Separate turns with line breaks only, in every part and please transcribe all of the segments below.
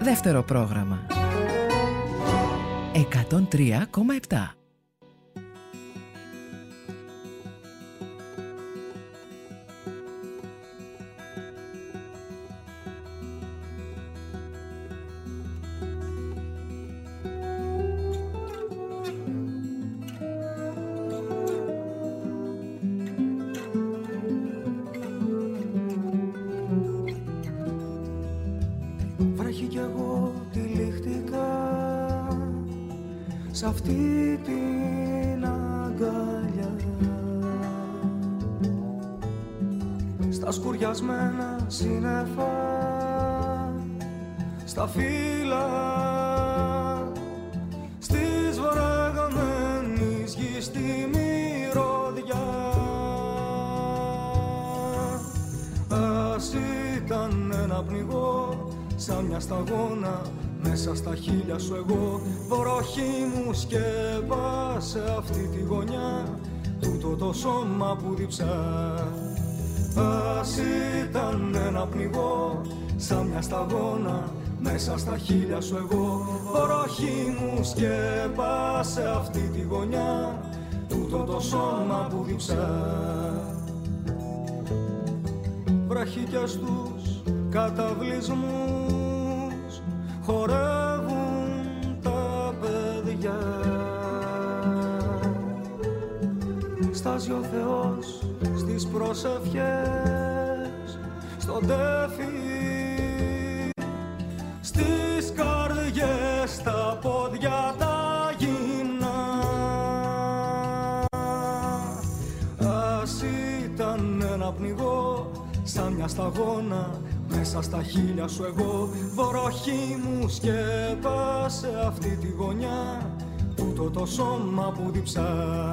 Δεύτερο πρόγραμμα 103,7.
Σ' αυτή την αγκαλιά, στα σκουριασμένα σύννεφα, στα φύλλα στις βρεγμένης γης στη μυρωδιά. Ας ήταν ένα πνιγό σαν μια σταγόνα, μέσα στα χείλια σου εγώ, βροχή μου σκέπασε αυτή τη γωνιά, τούτο το σώμα που διψά. Ας ήταν ένα πνιγό σαν μια σταγόνα, μέσα στα χείλια σου εγώ, βροχή μου σκέπασε αυτή τη γωνιά, τούτο το σώμα που διψά. Βραχικιά στους καταβλισμούς χορεύουν τα παιδιά, στάζει ο Θεός στις προσευχές, στον τέφι, στις καρδιές, στα πόδια τα γυμνά. Ας ήταν ένα πνιγό σαν μια σταγόνα, μέσα στα χείλια σου εγώ, βροχή μου σκέπασε αυτή τη γωνιά, τούτο το σώμα που διψά.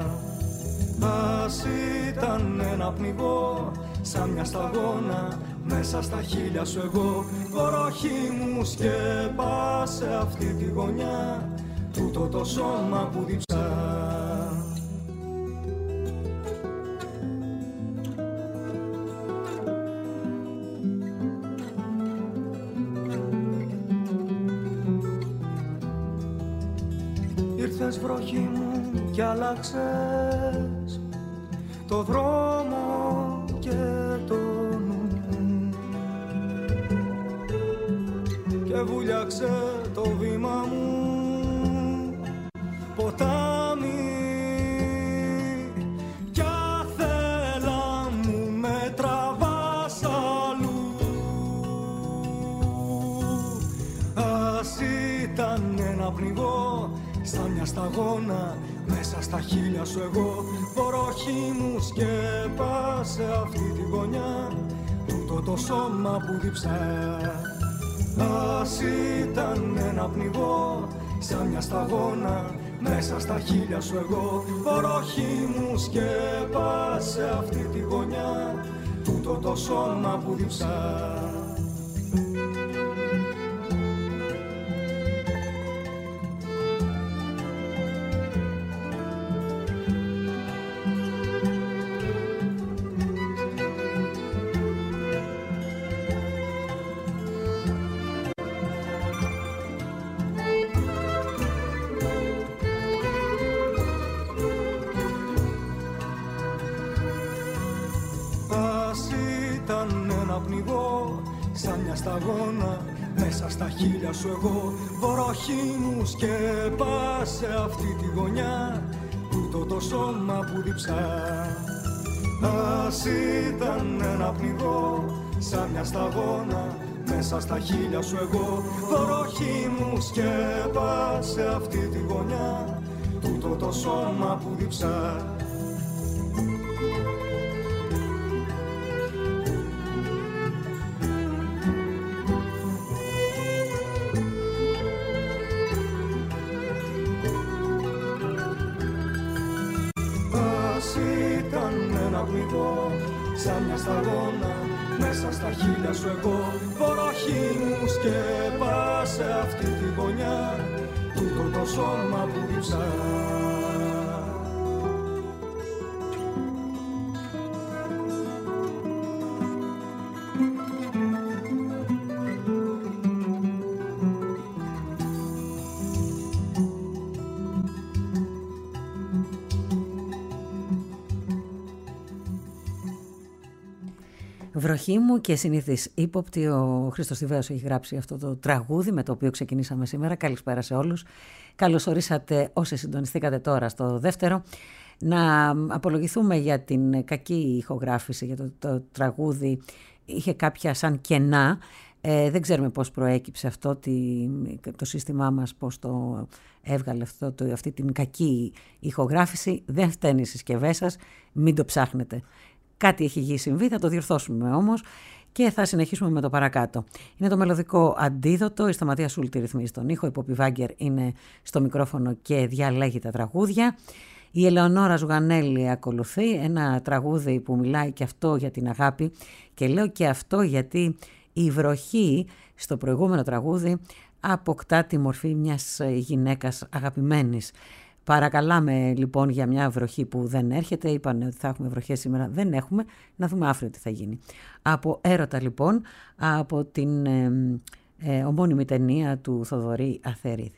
Ας ήταν ένα πνιγό σαν μια σταγόνα, μέσα στα χείλια σου εγώ, βροχή μου σκέπασε αυτή τη γωνιά, τούτο το σώμα που διψά. Ήρθες βροχή μου κι άλλαξες το δρόμο και το νου και βούλιαξε το βήμα μου ποτάμι κι άθελα μου με τραβάς αλλού. Ας ήταν ένα πνιγό σαν μια σταγόνα, μέσα στα χείλια σου εγώ, βροχή μου σκέπασε αυτή τη γωνιά, τούτο το σώμα που διψά. Ας ήταν ένα πνιγό σαν μια σταγόνα, μέσα στα χείλια σου εγώ, βροχή μου σκέπασε αυτή τη γωνιά, τούτο το σώμα που διψά. Σαν μια σταγόνα, μέσα στα χείλια σου εγώ, βροχή μου σκέπασε αυτή τη γωνιά, τούτο το σώμα που διψά. Ας ήταν ένα πνιγό σαν μια σταγόνα, μέσα στα χείλια σου εγώ, βροχή μου σκέπασε αυτή τη γωνιά, τούτο το σώμα που διψά. Σαν μια σταγόνα, μέσα στα χείλια σου εγώ, βροχή μου σκέπασε αυτή τη γωνιά, τούτο το σώμα που διψά.
Βροχή μου και συνήθις ύποπτη, ο Χρήστος Θηβαίος έχει γράψει αυτό το τραγούδι με το οποίο ξεκινήσαμε σήμερα. Καλησπέρα σε όλους. Καλώς ορίσατε όσοι συντονιστήκατε τώρα στο δεύτερο. Να απολογηθούμε για την κακή ηχογράφηση, για το τραγούδι. Είχε κάποια σαν κενά. Δεν ξέρουμε πώς προέκυψε αυτό, το σύστημά μας πώς το έβγαλε αυτή την κακή ηχογράφηση. Δεν φταίνει οι συσκευές σας, μην το ψάχνετε. Κάτι έχει συμβεί, θα το διορθώσουμε όμως και θα συνεχίσουμε με το παρακάτω. Είναι το μελωδικό αντίδοτο, η Σταματία Σούλτη ρυθμίζει τον ήχο, η Πόπη Βάγκερ είναι στο μικρόφωνο και διαλέγει τα τραγούδια. Η Ελεονόρα Ζουγανέλη ακολουθεί, ένα τραγούδι που μιλάει και αυτό για την αγάπη, και λέω και αυτό γιατί η βροχή στο προηγούμενο τραγούδι αποκτά τη μορφή μιας γυναίκας αγαπημένης. Παρακαλάμε λοιπόν για μια βροχή που δεν έρχεται. Είπανε ότι θα έχουμε βροχές σήμερα, δεν έχουμε. Να δούμε αύριο τι θα γίνει. Από έρωτα λοιπόν, από την ομώνυμη ταινία του Θοδωρή Αθερίδη.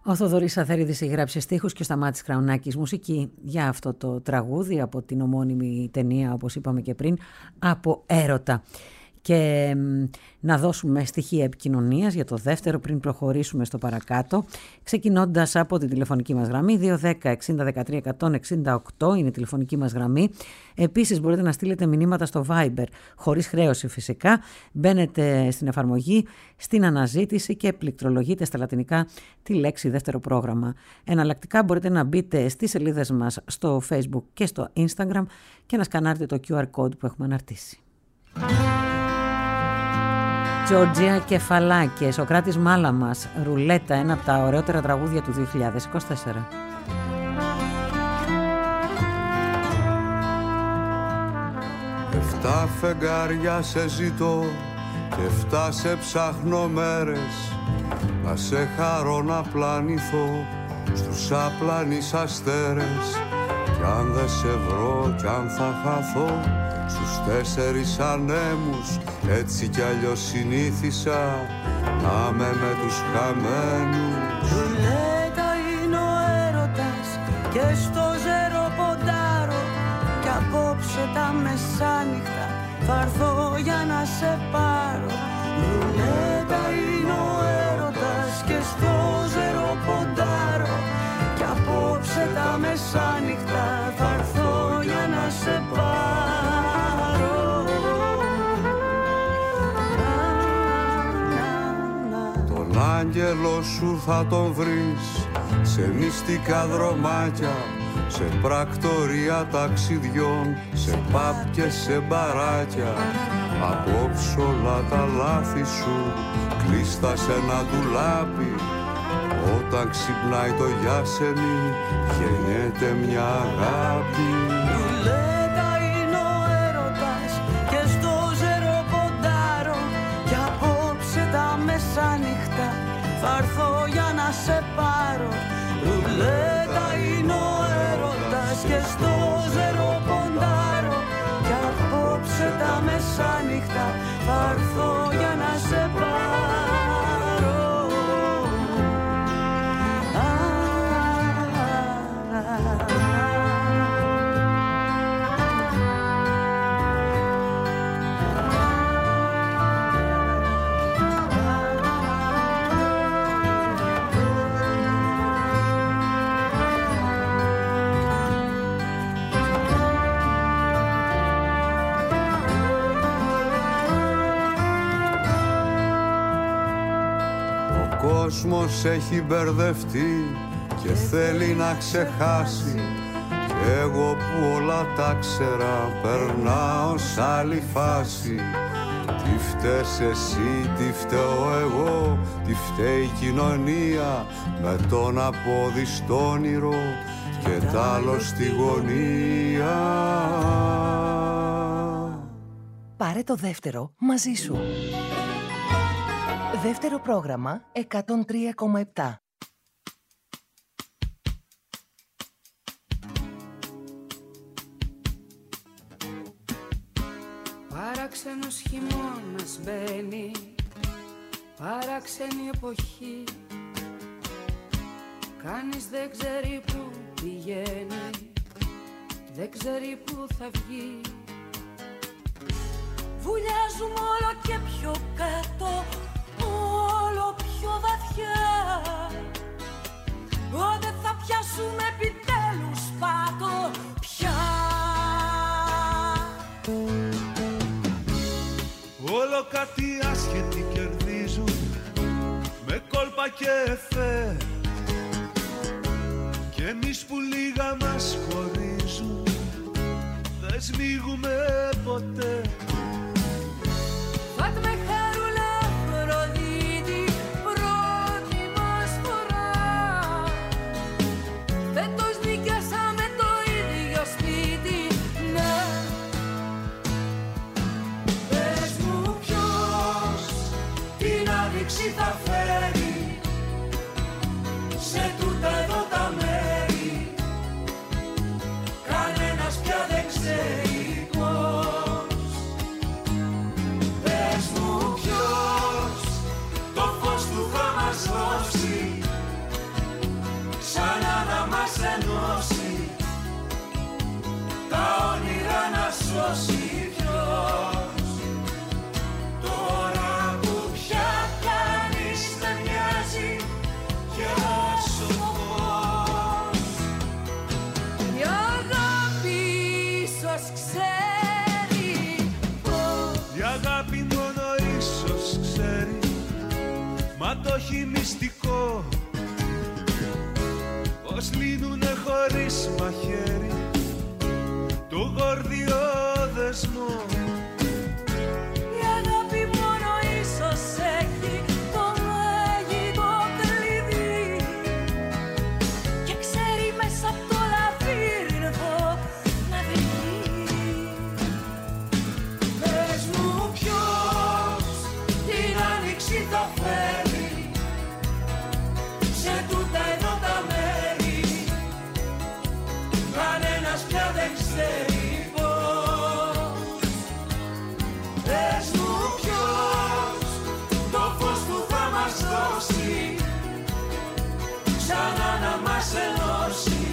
Ο Θοδωρής Αθέριδης έγραψε στίχους και ο Σταμάτης Κραουνάκης μουσική για αυτό το τραγούδι από την ομώνυμη ταινία, όπως είπαμε και πριν, από έρωτα. Και να δώσουμε στοιχεία επικοινωνίας για το δεύτερο πριν προχωρήσουμε στο παρακάτω, ξεκινώντας από την τηλεφωνική μας γραμμή 210-60-13-168 είναι η τηλεφωνική μας γραμμή. Επίσης μπορείτε να στείλετε μηνύματα στο Viber, χωρίς χρέωση φυσικά. Μπαίνετε στην εφαρμογή, στην αναζήτηση και πληκτρολογείτε στα λατινικά τη λέξη δεύτερο πρόγραμμα. Εναλλακτικά μπορείτε να μπείτε στις σελίδες μας στο Facebook και στο Instagram και να σκανάρετε το QR code που έχουμε αναρτήσει. Τζόρτζια Κεφαλάκη, Σοκράτης Μάλαμας, Ρουλέτα, ένα από τα ωραιότερα τραγούδια του 2024.
7 φεγγάρια σε ζητώ και 7 σε ψάχνω μέρες, να σε χαρώ να πλανηθώ στους απλανείς αστέρες. Κι αν δεν σε βρω κι αν θα χαθώ στους 4 ανέμους, έτσι κι αλλιώς συνήθισα να είμαι με τους χαμένους.
Ρουλέτα είναι ο έρωτας και στο ζέρο ποντάρω, κι απόψε τα μεσάνυχτα θα έρθω για να σε πάρω. Ρουλέτα είναι ο έρωτας και στο ζέρο ποντάρω, κι απόψε τα μεσάνυχτα θα έρθω για να σε πάρω.
Τον άγγελο σου θα τον βρεις σε μυστικά δρομάκια, σε πρακτορία ταξιδιών, σε παπ και σε μπαράκια. Απόψε όλα τα λάθη σου κλείστα σε ένα ντουλάπι. Όταν ξυπνάει το γιάσεμι γεννιέται μια αγάπη.
Ρουλέτα είναι ο έρωτας και στο ζέρο ποντάρω, κι απόψε τα μεσάνυχτα θα έρθω για να σε πάρω. Ρουλέτα είναι ο έρωτας και στο ζέρο ποντάρω, κι απόψε τα μεσάνυχτα θα έρθω για να σε πάρω.
Ο κόσμος έχει μπερδευτεί και θέλει να ξεχάσει, κι εγώ που όλα τα ξέρα περνάω σ' άλλη φάση. Τι φταίς εσύ, τι φταίω εγώ, τι φταίει η κοινωνία, με τον απόδει στο όνειρο και τ' άλλο στη γωνία.
Πάρε το δεύτερο μαζί σου. Δεύτερο πρόγραμμα 103,7.
Παράξενος χειμώνας μπαίνει, παράξενη εποχή. Κανείς δεν ξέρει που πηγαίνει, δεν ξέρει που θα βγει. Βουλιάζουμε όλο και πιο κάτω, όλο πιο βαθιά. Πότε θα πιάσουμε επιτέλους πάτο πια?
Όλο κάτι άσχετοι κερδίζουν με κόλπα και εφέ, κι εμείς που λίγα μας χωρίζουν δεν σμίγουμε ποτέ.
Φάτμε χαρούλα Αφροδίτη, πρώτη μας φορά. Φέτος νοικιάσαμε το ίδιο σπίτι, ναι. Πες μου ποιος την άνοιξη θα φέρει σε τούτα εδώ τα μέρη. Κανένας πια δεν ξέρει πώς. Πες μου ποιος το φως του θα μας δώσει
μα το έχει μυστικό, πως λύνουνε χωρίς μαχαίρι το γόρδιο δεσμό.
Η αγάπη μόνο ίσως έχει το μαγικό κλειδί και ξέρει μέσα από το λαβύρινθο να βγει. Πες μου ποιος την άνοιξη θα φέρει σε τούτα εδώ τα μέρη, κανένας πια δεν ξέρει. Πες μου ποιος το φως του θα μας δώσει, ξανά να μας ενώσει,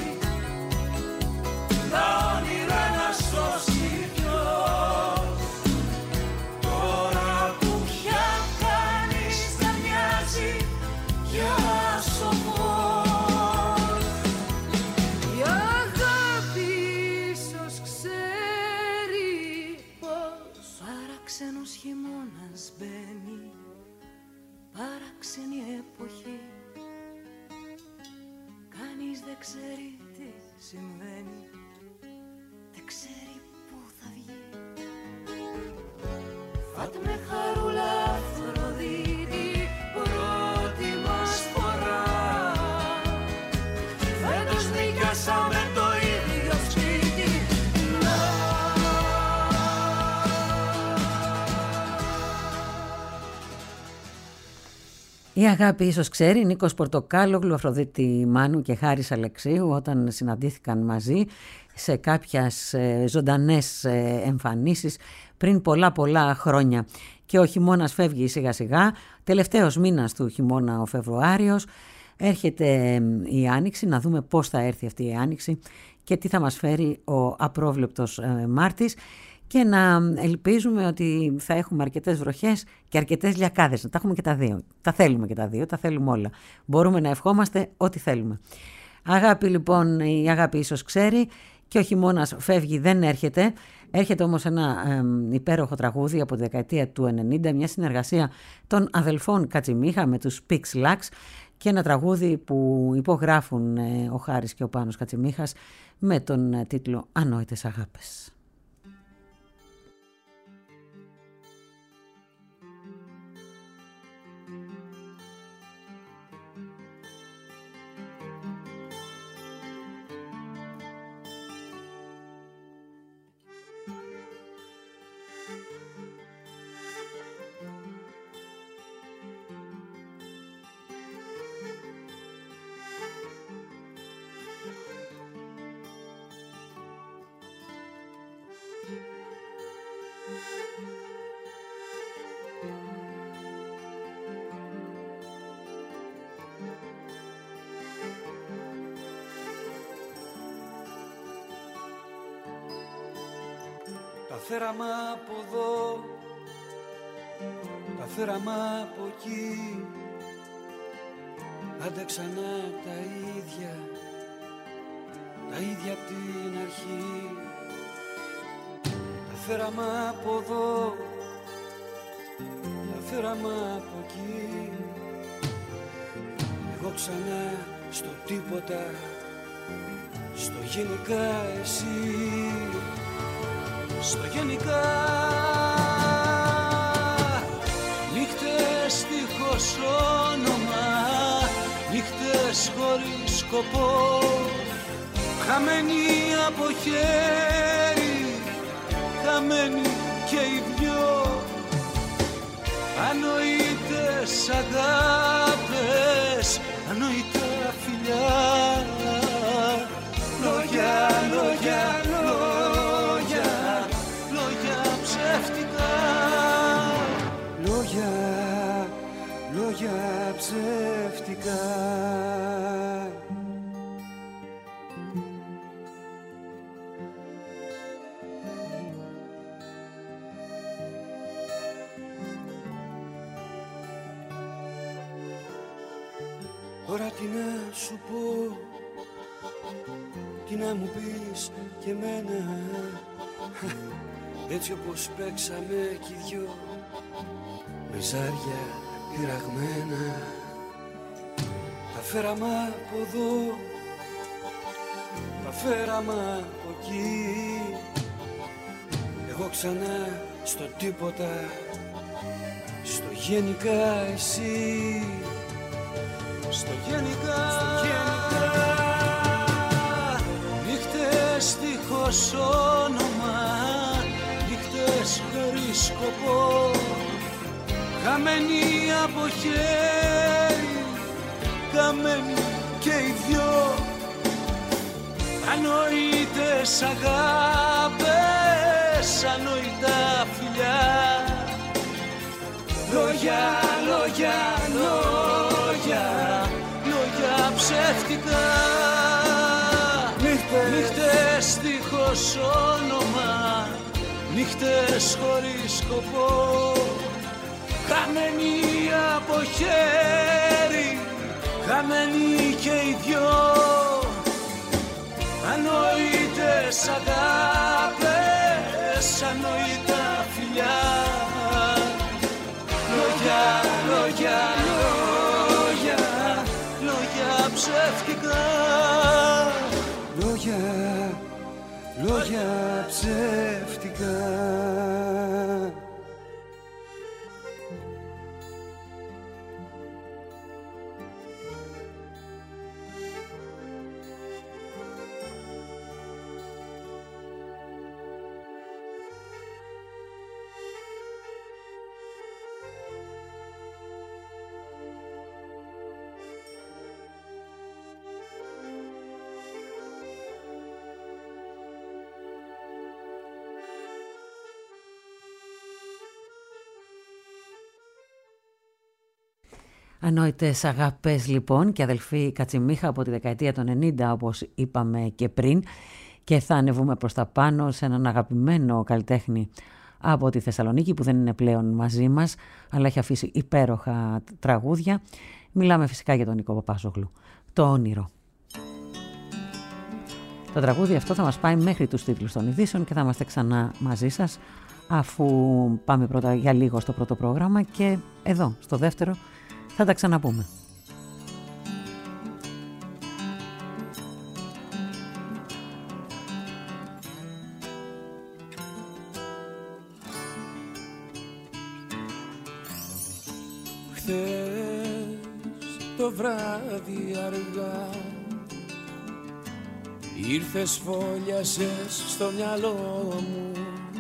τα όνειρα να σώσει. Ποιος τώρα που πια κανείς δεν μοιάζει για σοφός. Η αγάπη ίσως ξέρει πως παράξενος χειμώνας μπαίνει, παράξενη εποχή, κανείς δεν ξέρει τι συμβαίνει, δεν ξέρει πού θα βγει. Φάτμε χαρούλα Αφροδίτη, πρώτη μας φορά, φέτος νοικιάσαμε το ίδιο σπίτι.
Η αγάπη ίσως ξέρει, Νίκος Πορτοκάλογλου, Αφροδίτη Μάνου και Χάρης Αλεξίου, όταν συναντήθηκαν μαζί σε κάποιες ζωντανές εμφανίσεις πριν πολλά χρόνια. Και ο χειμώνας φεύγει σιγά σιγά, τελευταίος μήνας του χειμώνα ο Φεβρουάριος, έρχεται η Άνοιξη, να δούμε πώς θα έρθει αυτή η Άνοιξη και τι θα μας φέρει ο απρόβλεπτος Μάρτης. Και να ελπίζουμε ότι θα έχουμε αρκετές βροχές και αρκετές λιακάδες. Τα έχουμε και τα δύο. Τα θέλουμε και τα δύο, τα θέλουμε όλα. Μπορούμε να ευχόμαστε ό,τι θέλουμε. Αγάπη λοιπόν, η αγάπη ίσως ξέρει και ο χειμώνας φεύγει, δεν έρχεται. Έρχεται όμως ένα υπέροχο τραγούδι από τη δεκαετία του 90, μια συνεργασία των αδελφών Κατσιμίχα με τους Pix Lux και ένα τραγούδι που υπογράφουν ο Χάρης και ο Πάνος Κατσιμίχας με τον τίτλο «Ανόητες αγάπες».
Τα θέραμα από εδώ, τα θέραμα από εκεί, άντεξανα τα ίδια απ' την αρχή. Τα θέραμα από εδώ, τα θέραμα από εκεί, εγώ ξανά στο τίποτα, στο γενικά εσύ. Στο γενικά νύχτες δίχως όνομα, νύχτες χωρίς σκοπό, χαμένοι από χέρι, χαμένοι και οι δυο, ανοητές αγάπες, ανοητά φιλιά, λόγια, λόγια, λόγια, λόγια ψεύτικα, λόγια, λόγια ψεύτικα. Τώρα τι να σου πω, τι να μου πεις και εμένα, έτσι όπως παίξαμε κι οι δυο, με ζάρια πειραγμένα, τα φέραμε από εδώ, τα φέραμε από εκεί. Εγώ ξανά στο τίποτα, στο γενικά εσύ, στο γενικά, νύχτες δίχως όνομα, νύχτες χωρίς σκοπό, χαμένοι από χέρι, χαμένοι και οι δυο, ανοήτες αγάπες, ανοητά φιλιά. Λόγια, λόγια, λόγια, λόγια ψεύτικα. Νύχτες δίχως όνομα, νύχτες χωρίς σκοπό, χαμένοι από χέρι, χαμένοι και οι δυο, ανοήτες αγάπες, ανοητά φιλιά. Λόγια, λόγια, λόγια, λόγια ψεύτικα. Λόγια, λόγια ψεύτικα.
Ανόητες αγάπες λοιπόν και αδελφή Κατσιμίχα από τη δεκαετία των 90, όπως είπαμε και πριν, και θα ανεβούμε προς τα πάνω σε έναν αγαπημένο καλλιτέχνη από τη Θεσσαλονίκη που δεν είναι πλέον μαζί μας, αλλά έχει αφήσει υπέροχα τραγούδια. Μιλάμε φυσικά για τον Νίκο Παπάζογλου. Το όνειρο. Το τραγούδι αυτό θα μας πάει μέχρι τους τίτλους των ειδήσεων και θα είμαστε ξανά μαζί σας, αφού πάμε πρώτα για λίγο στο πρώτο πρόγραμμα και εδώ στο δεύτερο θα τα ξαναπούμε.
Χθες το βράδυ αργά ήρθες, φόλιασες στο μυαλό μου,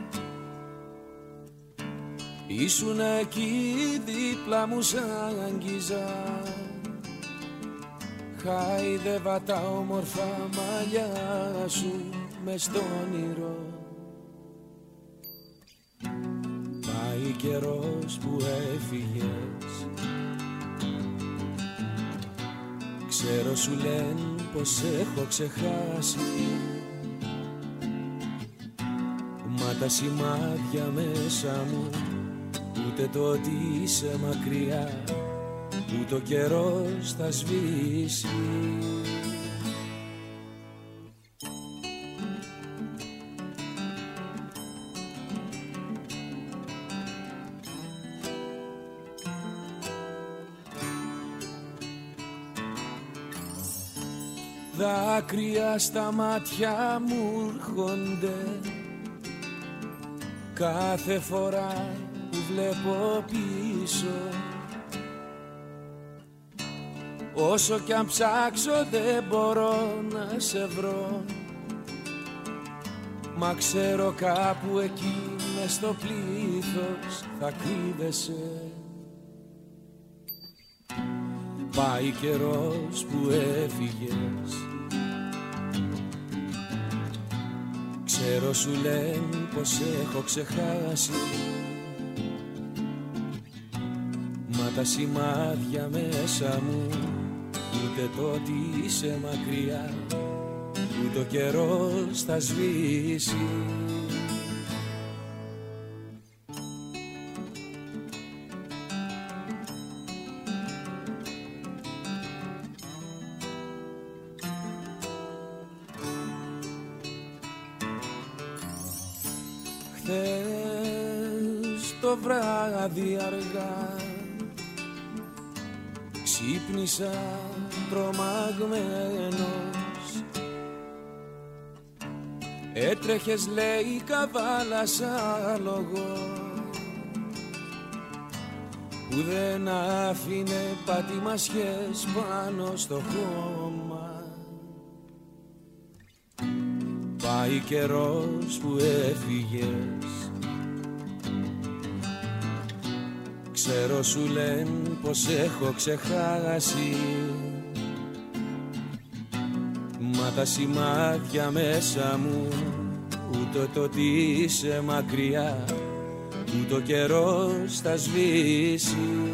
ήσουν εκεί δίπλα μου σ' άγγιζα, χάιδευα τα όμορφα μαλλιά σου μες στο όνειρο. Πάει καιρός που έφυγες, ξέρω σου λένε πως έχω ξεχάσει, μα τα σημάδια μέσα μου ούτε το ότι είσαι μακριά, ούτε ο καιρός θα σβήσει. Δάκρυα στα μάτια μου έρχονται κάθε φορά που βλέπω πίσω, όσο κι αν ψάξω δεν μπορώ να σε βρω, μα ξέρω κάπου εκεί μες στο πλήθος θα κρύβεσαι. Πάει καιρός που έφυγες, ξέρω σου λένε πως έχω ξεχάσει, μα τα σημάδια μέσα μου ούτε το ότι είσαι μακριά, ούτε ο καιρός θα σβήσει. Χθες το βράδυ αργά
Ξύπνησα τρομαγμένος, έτρεχες λέει η καβάλα σαν λόγο που δεν άφηνε πατημασιές πάνω στο χώμα. Πάει καιρός που έφυγες, ξέρω σου λένε πως έχω ξεχάσει, μα τα σημάδια μέσα μου ούτε το ότι είσαι μακριά ούτε ο καιρός θα σβήσει.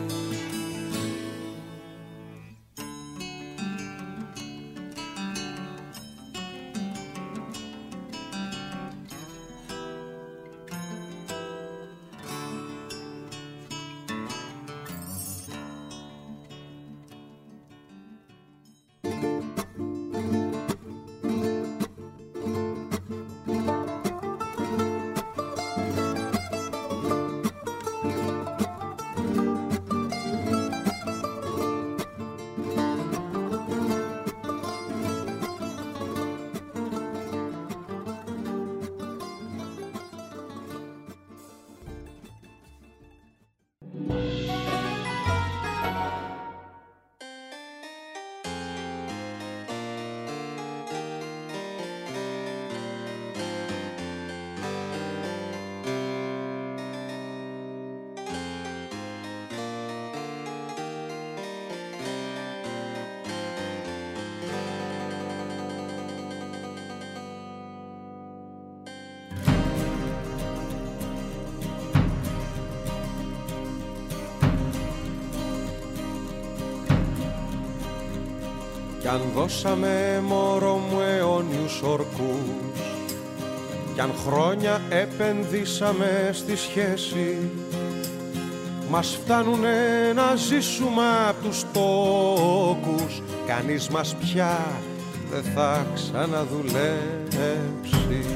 Κι αν δώσαμε μωρό μου αιώνιους ορκούς, κι αν χρόνια επενδύσαμε στη σχέση, μας φτάνουνε να ζήσουμε απ' τους τόκους. Κανείς μας πια δεν θα ξαναδουλέψει.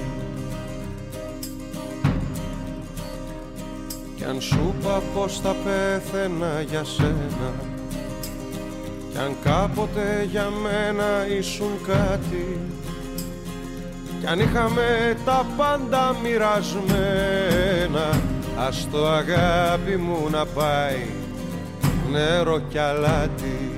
Κι αν σου είπα πως θα πέθαινα για σένα, κι αν κάποτε για μένα ήσουν κάτι, κι αν είχαμε τα πάντα μοιρασμένα, ας το αγάπη μου να πάει νερό κι αλάτι.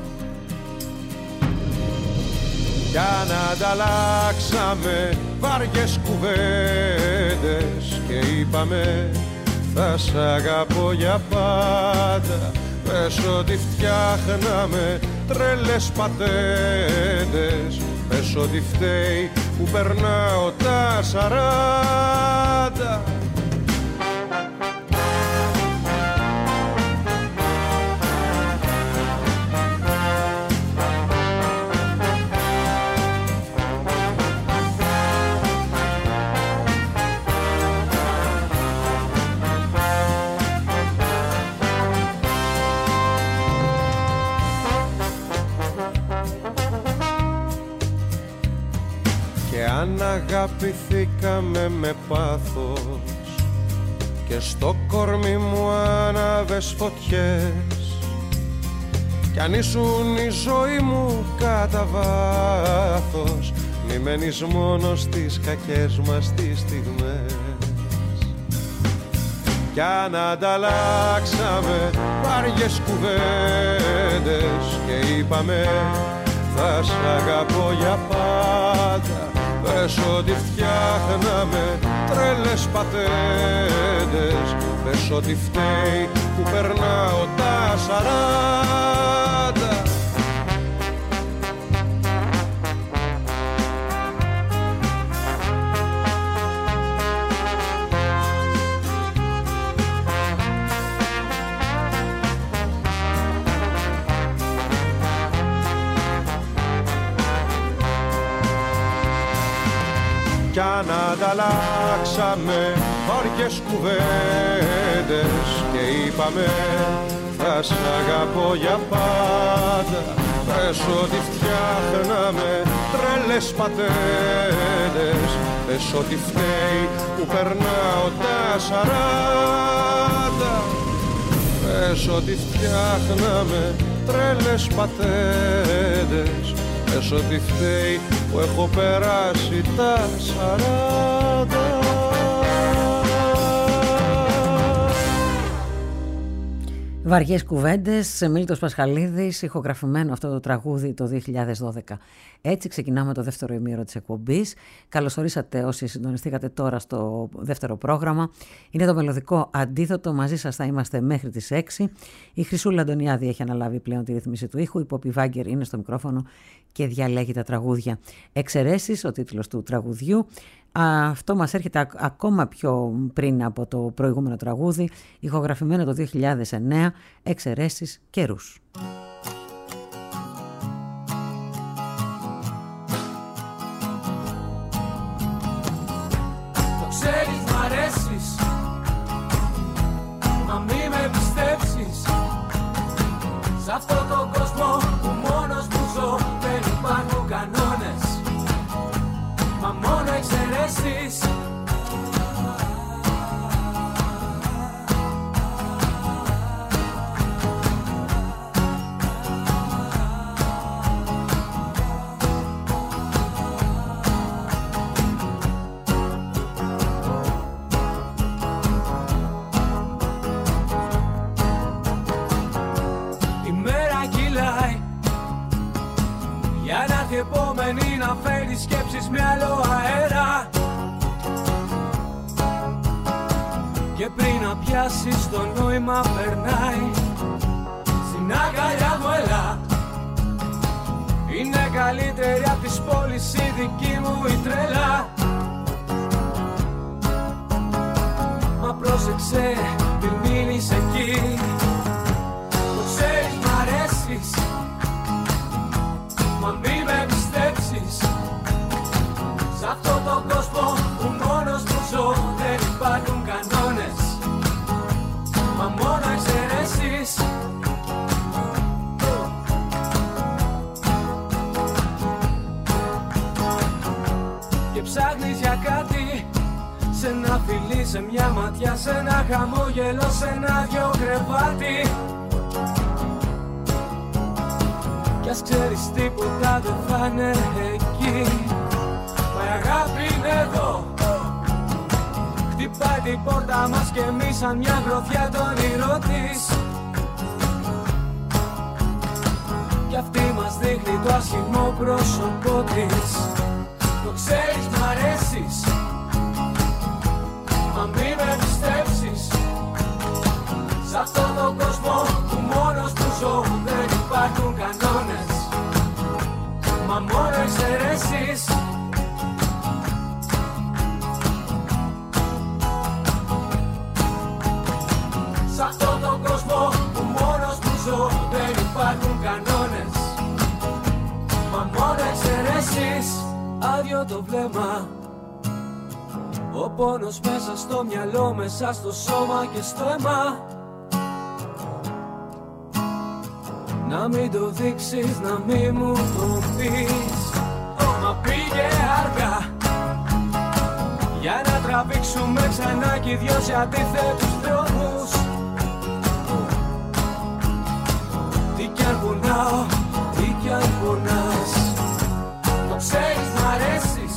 Κι αν ανταλλάξαμε βάριες κουβέντες και είπαμε θα σ' αγαπώ για πάντα, πες ότι φτιάχναμε τρελές πατέντες, πες ότι φταίει που περνάω τα 40. Αν αγαπηθήκαμε με πάθος και στο κορμί μου άναβες φωτιές, κι αν ήσουν η ζωή μου κατά βάθος, μη μένεις μόνο στις κακές μας τις στιγμές. Κι αν ανταλλάξαμε βάριες κουβέντες και είπαμε θα σ' αγαπώ για πάντα, πες ότι φτιάχναμε τρελές πατέντες, πες ότι φταίει που περνάω τα 40. Κι αν ανταλλάξαμε βάριες κουβέντες και είπαμε θα σ' αγαπώ για πάντα, πες ότι φτιάχναμε τρελές πατέντες, πες ότι φταίει που περνάω τα 40. πες ότι φτιάχναμε τρέλες πατέντες, πες ότι φταίει που έχω περάσει τα 40.
Βαριές κουβέντες, Μίλτος Πασχαλίδης, ηχογραφημένο αυτό το τραγούδι το 2012. Έτσι ξεκινάμε το δεύτερο ημίωρο της εκπομπής. Καλώς ορίσατε όσοι συντονιστήκατε τώρα στο δεύτερο πρόγραμμα. Είναι το μελωδικό αντίθετο, μαζί σας θα είμαστε μέχρι τις 6. Η Χρυσούλα Αντωνιάδη έχει αναλάβει πλέον τη ρύθμιση του ήχου, η Πόπη Βάγκερ είναι στο μικρόφωνο και διαλέγει τα τραγούδια. Εξαιρέσεις, ο τίτλος του τραγουδιού. Αυτό μας έρχεται ακόμα πιο πριν από το προηγούμενο τραγούδι, ηχογραφημένο το 2009, Εξαιρέσεις καιρούς.
Το ξέρεις μ' αρέσεις, μα μη με πιστέψεις. Σ' αυτόν τον κόσμο που μόνος που ζω δεν υπάρχουν κανόνες, μα μόνο εξαιρέσεις. Η μέρα κυλάει για να έρθει επόμενη να φέρει σκέψεις με άλλο αέρα, και πριν να πιάσεις το νόημα περνάει. Στην αγκαλιά μου έλα, είναι καλύτερη απ' τις πόλεις η δική μου η τρέλα. Μα πρόσεξε μην μείνεις εκεί, το ξέρεις μ' αρέσεις, μα μη με πιστέψεις. Σ' αυτόν τον κόσμο που μόνος μου ζω δεν υπάρχουν κανόνες, μα μόνο εξαιρέσεις. Και ψάχνεις για κάτι, σε ένα φιλί, σε μια ματιά, σε ένα χαμόγελο, σε ένα δυο κρεβάτι. Κι ας ξέρεις τίποτα δεν θα είναι εκεί, μα η αγάπη είναι εδώ. Χτυπάει την πόρτα μας και εμείς σαν μια γροθιά το όνειρό της, κι αυτή μας δείχνει το άσχημο πρόσωπό της. Το ξέρεις μ' αρέσεις, μα μη με πιστέψεις. Σ' αυτόν τον κόσμο που μόνος που ζω δεν υπάρχουν κανόνες, μα μόνο εξαιρέσεις. Σ' αυτόν τον κόσμο που μόνος που ζω δεν υπάρχουν κανόνες, μα μόνο εξαιρέσεις. Άδειο το βλέμμα, ο πόνος μέσα στο μυαλό, μέσα στο σώμα και στο αίμα. Να μην το δείξεις, να μην μου το πεις, μα πήγε αργά για να τραβήξουμε ξανά κι οι δυο σε αντίθετους δρόμους. Τι κι αν πονάω, τι κι αν πονάς, το ξέρεις μ' αρέσεις,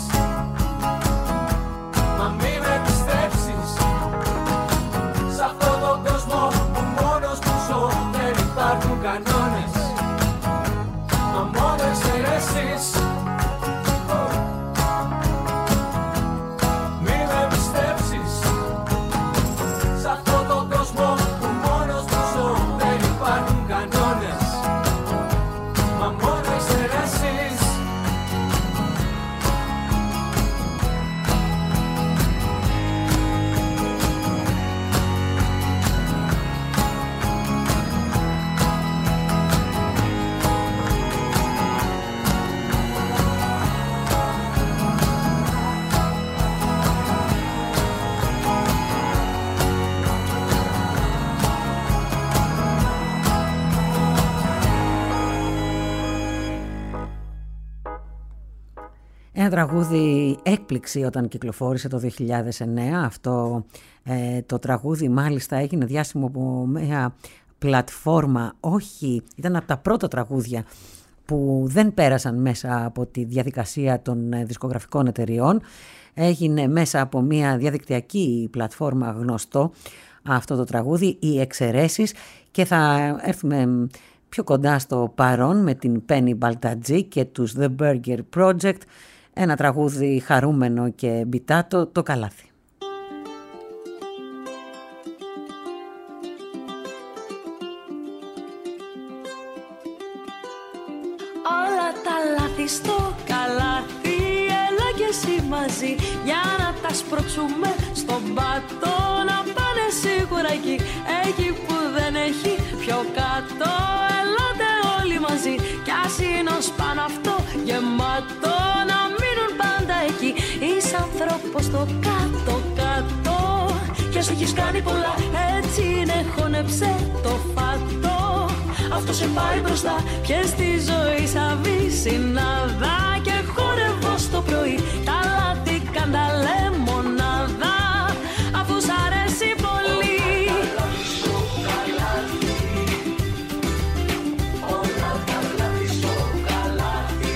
μα μη με πιστέψεις. Σ' αυτόν τον κόσμο που μόνος που ζω δεν υπάρχουν κανόνες, μα μόνο εξαιρέσεις. Μη με πιστέψεις. Σ' αυτόν τον κόσμο που μόνος που ζω δεν υπάρχουν κανόνες, μα μόνο εξαιρέσεις.
Ένα τραγούδι έκπληξη όταν κυκλοφόρησε το 2009. Αυτό το τραγούδι μάλιστα έγινε διάσημο από μια πλατφόρμα, όχι, ήταν από τα πρώτα τραγούδια που δεν πέρασαν μέσα από τη διαδικασία των δισκογραφικών εταιριών. Έγινε μέσα από μια διαδικτυακή πλατφόρμα γνωστό αυτό το τραγούδι, οι Εξαιρέσεις, και θα έρθουμε πιο κοντά στο παρόν με την Penny Baltadji και τους The Burger Project, ένα τραγούδι χαρούμενο και μπιτάτο, το Καλάθι.
Όλα τα λάθη στο καλάθι, έλα και εσύ μαζί, για να τα σπρώξουμε στον πάτο, να πάνε σίγουρα εκεί, εκεί που δεν έχει πιο κάτω. Ελάτε όλοι μαζί, κι ας είναι ως πάνω αυτό γεμάτο, να μείνουν πάντα εκεί. Είσαι άνθρωπος στο κάτω-κάτω, κι ας έχεις κάνει πολλά, έτσι είναι, χώνεψε το φάτο. Αυτό σε πάει μπροστά, πιες τη ζωή σαν βυσσινάδα, και χόρευω στο πρωί, τα λάθη κάντα λεμονάδα, αφού σ' αρέσει πολύ. Όλα τα λάθη στο καλάθι.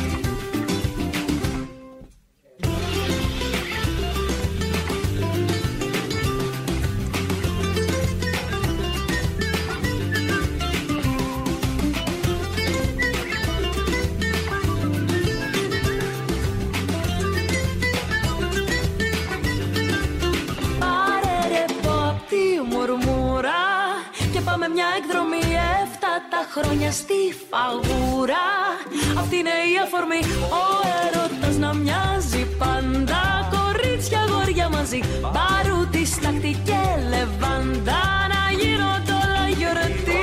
Πάμε μια εκδρομή 7 τα χρόνια στη φαγούρα. Αυτή είναι η αφορμή, ο έρωτας να μοιάζει πάντα. Κορίτσια, αγόρια μαζί, μπαρούτι, στάχτη και λεβάντα, να γίνονται όλα γιορτή.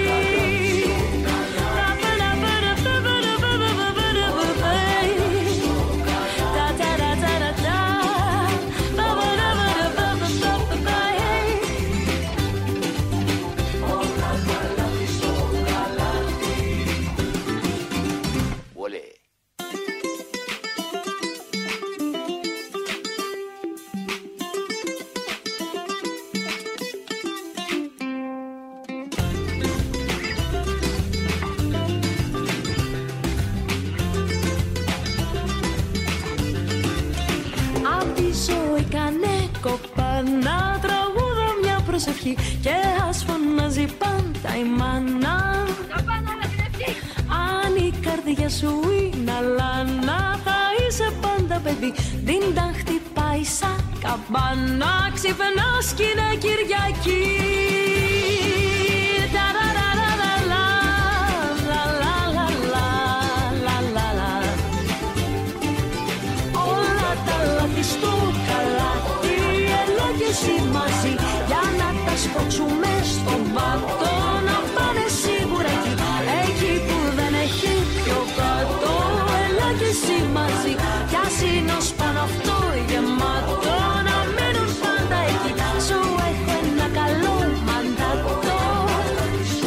Να τραγούδω μια προσευχή, και ας φωνάζει πάντα η μάνα. Αν η καρδιά σου είναι αλάνα, θα είσαι πάντα παιδί. Ντιν-ταν χτυπάει σαν καμπάνα, ξυπνάς κι είναι Κυριακή. Όλα τα λάθη στο καλάθι, εσύ μαζί, για να τα σπρώξουμε στον πάτο, να πάνε σίγουρα εκεί, εκεί που δεν έχει πιο κάτω. Έλα και εσύ μαζί, κι ας είναι ως πάνω αυτό γεμάτο, να μείνουν πάντα εκεί. Σου έχω ένα καλό μαντάτο.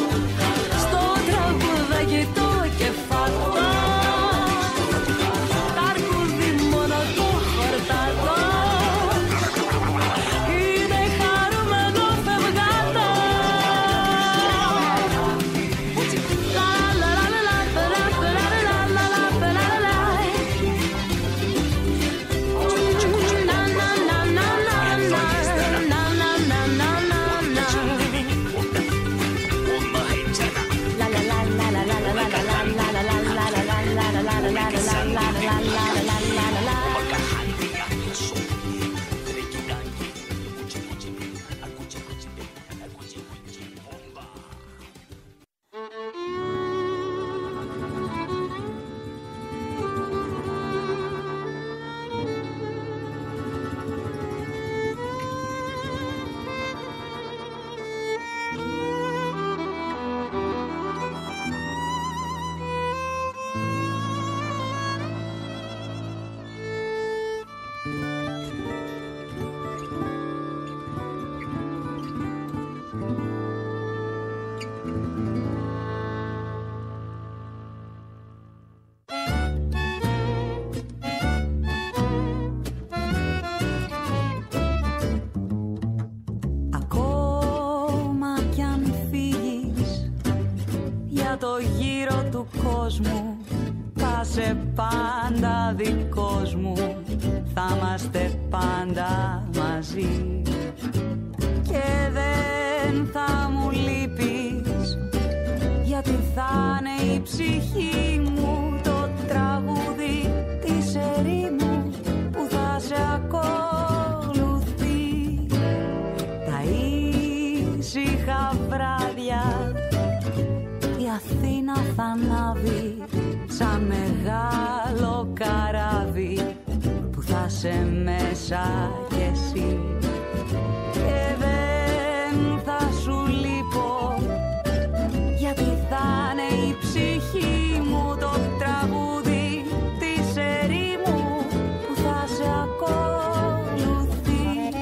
για το γύρο του κόσμου. Θα σε πάντα δικός μου, θα είμαστε πάντα μαζί. Και δεν θα μου λείπεις, γιατί θα είναι η ψυχή μου το τραγούδι της ερήμου που θα σε ακολουθεί. Τα ήσυχα βράδια η Αθήνα θα ανάβει σαν μεγάλο καράβι που θα σε μέσα κι εσύ. Και δεν θα σου λείπω, γιατί θα είναι η ψυχή μου το τραγούδι της ερήμου που θα σε ακολουθεί.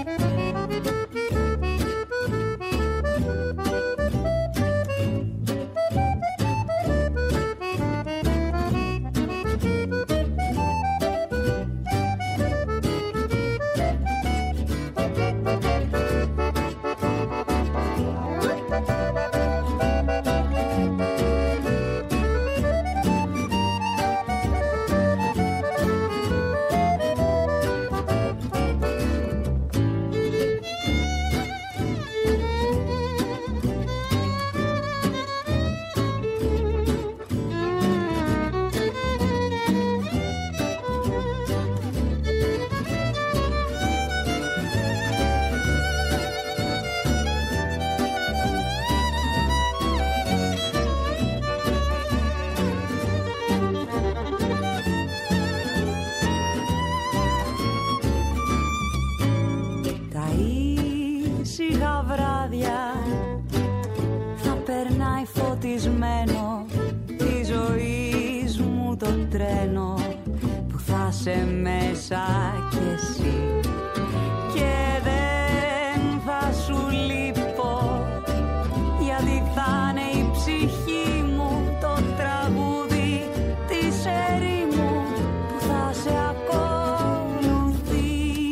Σε μέσα κι εσύ. Και δεν θα σου λείπω, γιατί θα είναι η ψυχή μου το τραγούδι της ερήμου που θα σε ακολουθεί.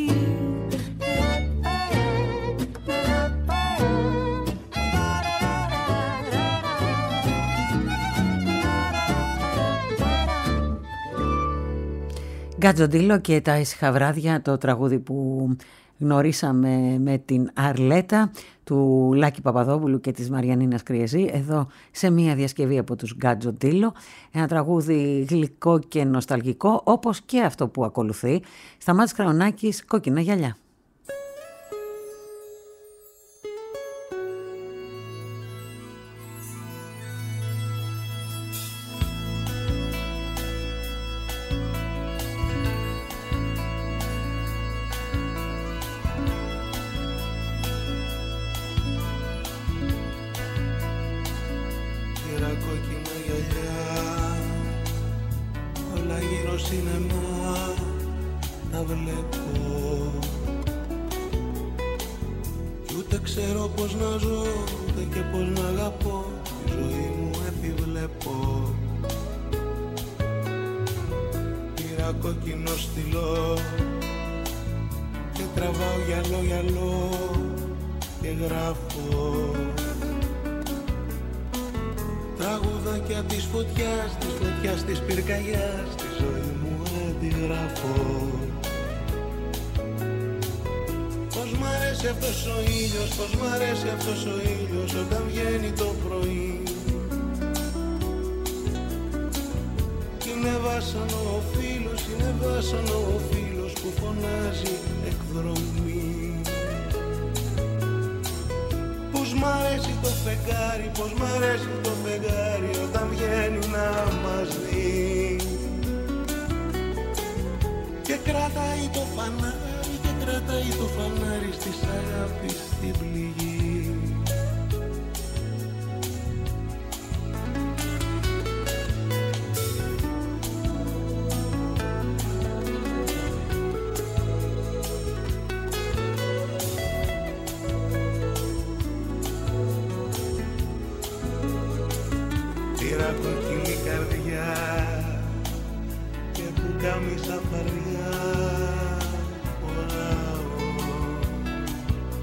Γκατζοντίλο και τα ήσυχα βράδια, το τραγούδι που γνωρίσαμε με την Αρλέτα του Λάκη Παπαδόπουλου και της Μαριανίνας Κριεζή, εδώ σε μια διασκευή από τους Γκατζοντίλο. Ένα τραγούδι γλυκό και νοσταλγικό, όπως και αυτό που ακολουθεί. Σταμάτης Κραουνάκης, Κόκκινα γυαλιά.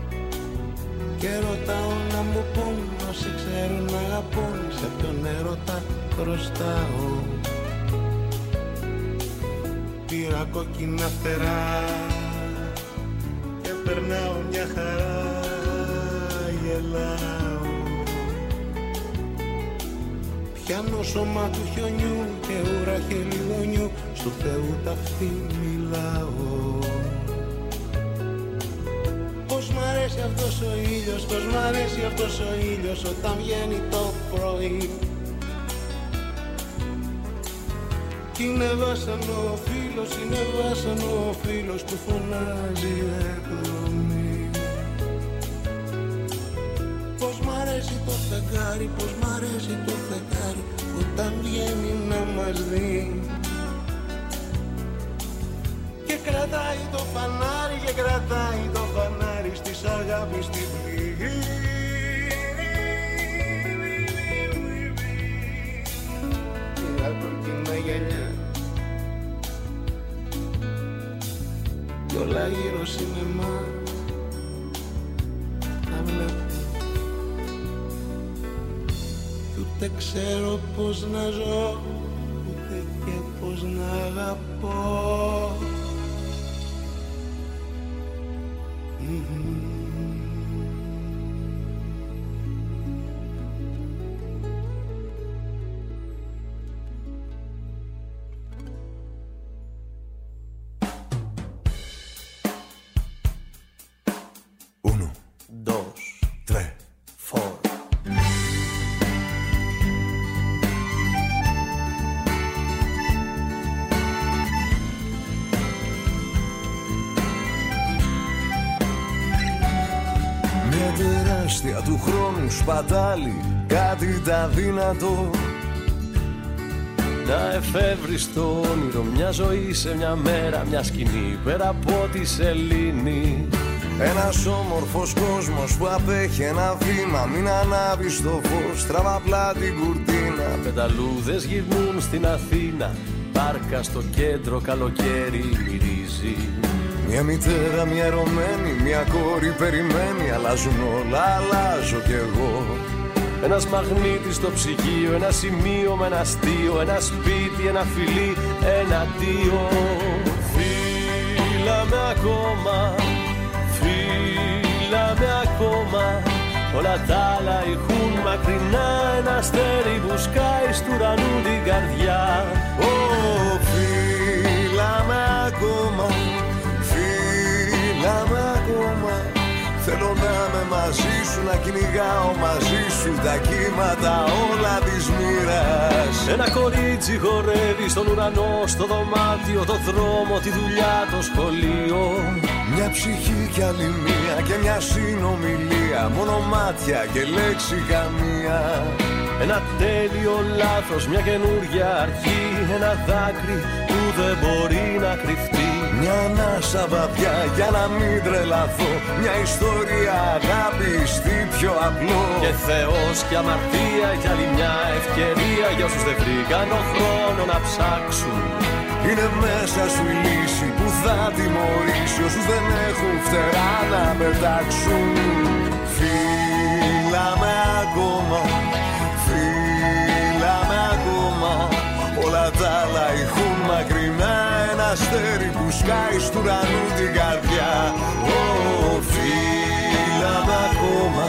Και ρωτάω να μου πούν όσοι ξέρουν να αγαπούν, σε ποιον έρωτα χρωστάω. Πήρα κόκκινα φτερά και περνάω μια χαρά, γελάω. Πιάνω σώμα του χιονιού και ουρά χελιδονιού, στου Θεού ταυτί μιλάω. Πώς μ' αρέσει αυτός ο ήλιος, πώς μ' αρέσει αυτός ο ήλιος όταν βγαίνει το πρωί. Είναι βάσανο ο φίλος, είναι βάσανο ο φίλος που φωνάζει εκδρομή. Πώς μ' αρέσει το φεγγάρι, πώς μ' αρέσει το φεγγάρι όταν βγαίνει να μας δει. Και κρατάει το φανάρι, και κρατάει το φανάρι στις αγάπης την πληγή. Μια κοκκινά γυαλιά κι όλα γύρω σινεμά τα βλέπω. Κι ούτε ξέρω πως να ζω, ούτε και πως να αγαπώ.
Του χρόνου σπατάλη κάτι τα δυνατό, να εφεύρεις το όνειρο μια ζωή σε μια μέρα, μια σκηνή πέρα από τη σελήνη. Ένας όμορφος κόσμος που απέχει ένα βήμα, μην ανάβεις το φως, τραβά απλά την κουρτίνα. Πεταλούδες γυρνούν στην Αθήνα, πάρκα στο κέντρο καλοκαίρι μυρίζει. Μια μητέρα, μια ερωμένη, μια κόρη περιμένει. Αλλάζουν όλα, αλλάζω κι εγώ. Ένας μαγνήτης στο ψυγείο, ένα σημείο με ένα αστείο, ένα σπίτι, ένα φιλί, ένα αντίο. Φύλαμε ακόμα, φύλαμε ακόμα. Όλα τα άλλα ηχούν μακρινά, ένα αστέρι που σκάει στου ουρανού την καρδιά. Φύλαμε ακόμα, φύλαμε ακόμα. Θέλω να είμαι μαζί σου, να κυνηγάω μαζί σου τα κύματα όλα της μοίρας. Ένα κορίτσι χορεύει στον ουρανό, στο δωμάτιο, το δρόμο, τη δουλειά, το σχολείο. Μια ψυχή κι άλλη μία και μια συνομιλία, μόνο μάτια και λέξη καμία. Ένα τέλειο λάθος, μια καινούργια αρχή, ένα δάκρυ που δεν μπορεί να κρυφτεί. Μια ανάσα βαθιά για να μην τρελαθώ, μια ιστορία αγάπης τι πιο απλό. Και Θεός και αμαρτία κι άλλη μια ευκαιρία για όσους δεν βρήκαν τον χρόνο να ψάξουν. Είναι μέσα σου η λύση που θα τιμωρήσει όσους δεν έχουν φτερά να πετάξουν. Φύλαμε ακόμα, φύλαμε ακόμα. Όλα τα άλλα ηχούν μακρινά, ένα αστέρι που σκάει στου ουρανού την καρδιά. Φύλαμε ακόμα,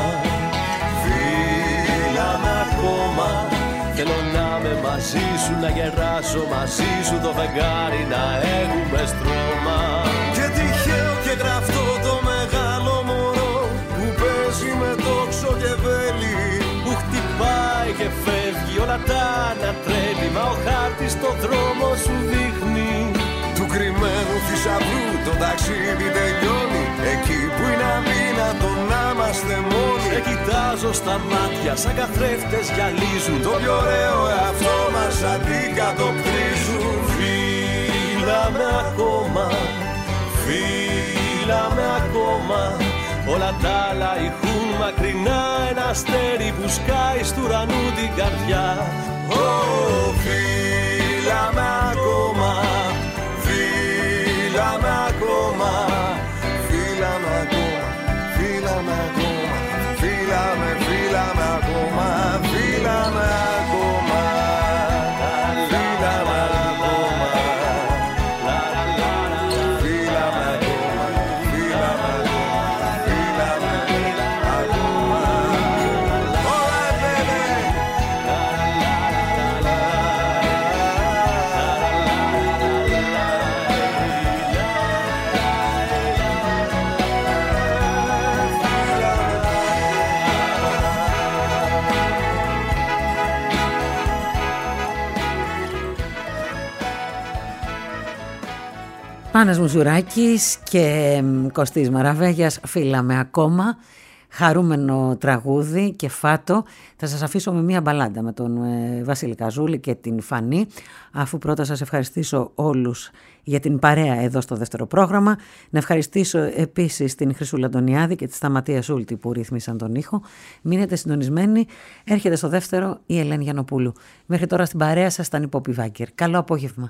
φύλαμε ακόμα. Θέλω να είμαι μαζί σου, να γεράσω μαζί σου το φεγγάρι, να έχουμε στρώμα. Και τυχαίο και γραφτό το μεγάλο μωρό που παίζει με τόξο και βέλη, που χτυπάει και φεύγει όλα τα ανατρέπει, μα ο χάρτης το δρόμο σου δείχνει. Του κρυμμένου θησαυρού το ταξίδι τελειώνει, εκεί που είναι αδύνατο να είμαστε μόνοι. Σε κοιτάζω στα μάτια σαν καθρέφτες γυαλίζουν, το πιο ωραίο εαυτό μας αντικατοπτρίζουν. Φύλαμε ακόμα, φύλαμε ακόμα. Όλα τα άλλα ηχούν μακρινά, ένα αστέρι που σκάει στου ουρανού την καρδιά. Φύλαμε ακόμα, φύλαμε ακόμα. Φύλαμε ακόμα, φύλαμε ακόμα. Φύλαμε, φύλαμε ακόμα, φύλαμε ακόμα.
Πάνας Μουσουράκης και Κωστής Μαραβέγιας, φύλαμε ακόμα. Χαρούμενο τραγούδι και φάτο. Θα σας αφήσω με μία μπαλάντα με τον Βασίλη Καζούλη και την Φανή, αφού πρώτα σας ευχαριστήσω όλους για την παρέα εδώ στο δεύτερο πρόγραμμα. Να ευχαριστήσω επίσης την Χρυσούλα Αντωνιάδη και τη Σταματία Σούλτη που ρύθμισαν τον ήχο. Μείνετε συντονισμένοι. Έρχεται στο δεύτερο η Ελένη Γιαννοπούλου. Μέχρι τώρα στην παρέα σας ήταν η Πόπη Βάγκερ. Καλό απόγευμα.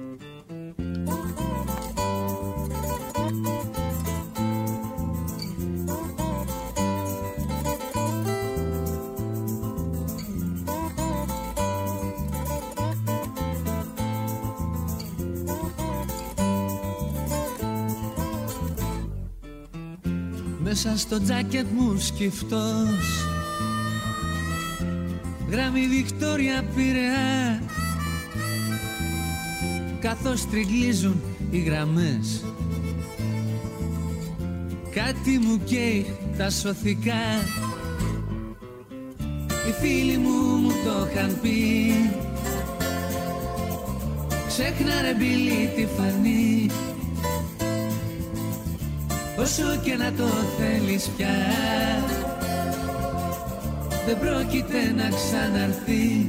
Μέσα στο τζάκετ μου σκυφτός, γράμμη Βικτόρια Πειραιά, καθώς τριγλίζουν οι γραμμές. Κάτι μου καίει τα σωθικά. Οι φίλοι μου το είχαν πει, ξέχνα ρε Μπίλη τη Φανή. Όσο και να το θέλεις πια, δεν πρόκειται να ξαναρθεί.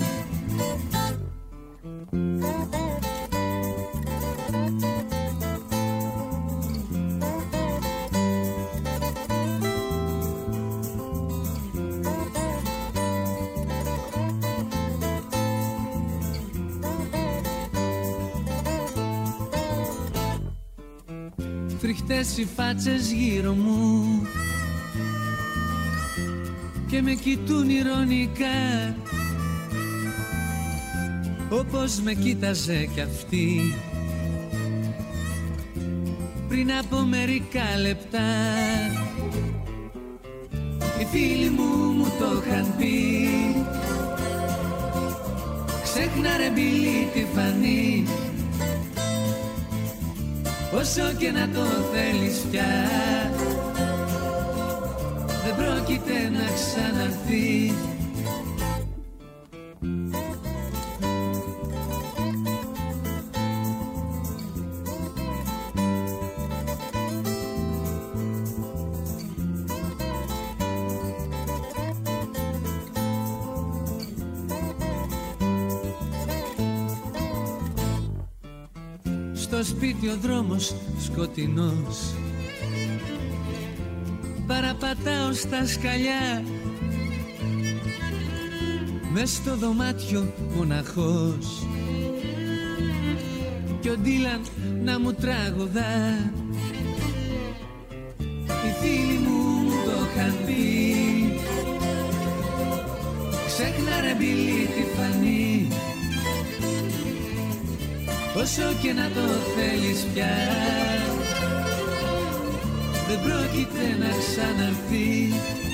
Φρικτές οι φάτσες γύρω μου και με κοιτούν ηρωνικά, όπως με κοίταζε κι αυτή πριν από μερικά λεπτά. Οι φίλοι μου το είχαν πει, ξέχνα ρε Μπίλη τη Φανή. Όσο και να το θέλεις πια, δεν πρόκειται να ξαναρθεί. Στο σπίτι ο δρόμος σκοτεινός, παραπατάω στα σκαλιά, μες στο δωμάτιο μοναχός, κι ο Ντίλαν να μου τραγουδά. Οι φίλοι μου το είχαν πει, ξέχνα ρε Μπίλη τη Φανή. Όσο και να το θέλεις πια, δεν πρόκειται να ξαναρθεί.